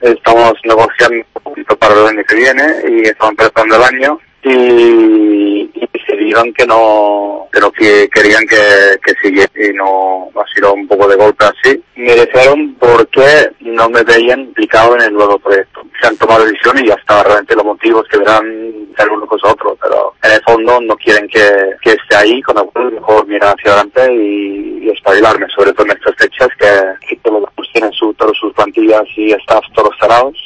estamos negociando un poquito para el año que viene y estamos empezando el año y decidieron que querían que siguiera y no ha sido un poco de golpe así. Me dijeron porque no me veían implicado en el nuevo proyecto. Se han tomado decisiones y ya está, realmente los motivos que verán ser uno cosa otro, pero en el fondo no quieren que esté ahí, con lo cual mejor mirar hacia adelante y espabilarme, sobre todo en estas fechas que todos los tienen todas sus plantillas y staff todos cerrados.